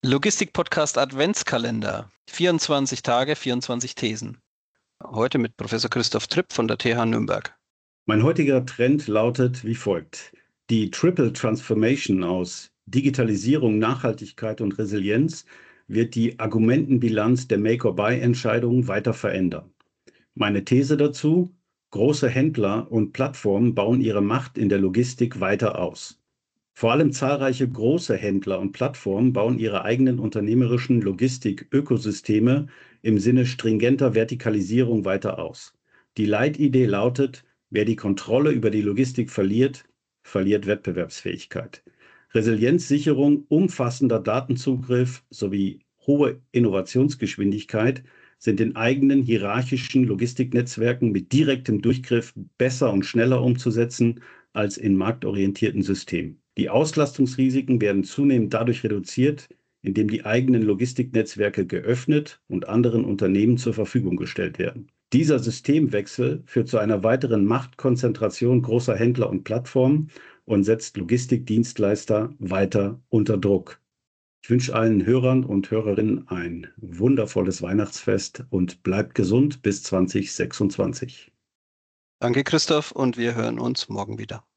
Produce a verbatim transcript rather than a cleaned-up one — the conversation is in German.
Logistik-Podcast Adventskalender. vierundzwanzig Tage, vierundzwanzig Thesen. Heute mit Professor Christoph Tripp von der T H Nürnberg. Mein heutiger Trend lautet wie folgt. Die Triple Transformation aus Digitalisierung, Nachhaltigkeit und Resilienz wird die Argumentenbilanz der Make-or-Buy-Entscheidungen weiter verändern. Meine These dazu: Große Händler und Plattformen bauen ihre Macht in der Logistik weiter aus. Vor allem zahlreiche große Händler und Plattformen bauen ihre eigenen unternehmerischen Logistik-Ökosysteme im Sinne stringenter Vertikalisierung weiter aus. Die Leitidee lautet: Wer die Kontrolle über die Logistik verliert, verliert Wettbewerbsfähigkeit. Resilienzsicherung, umfassender Datenzugriff sowie hohe Innovationsgeschwindigkeit sind in eigenen hierarchischen Logistiknetzwerken mit direktem Durchgriff besser und schneller umzusetzen als in marktorientierten Systemen. Die Auslastungsrisiken werden zunehmend dadurch reduziert, indem die eigenen Logistiknetzwerke geöffnet und anderen Unternehmen zur Verfügung gestellt werden. Dieser Systemwechsel führt zu einer weiteren Machtkonzentration großer Händler und Plattformen und setzt Logistikdienstleister weiter unter Druck. Ich wünsche allen Hörern und Hörerinnen ein wundervolles Weihnachtsfest und bleibt gesund bis zwanzig sechsundzwanzig. Danke, Christoph, und wir hören uns morgen wieder.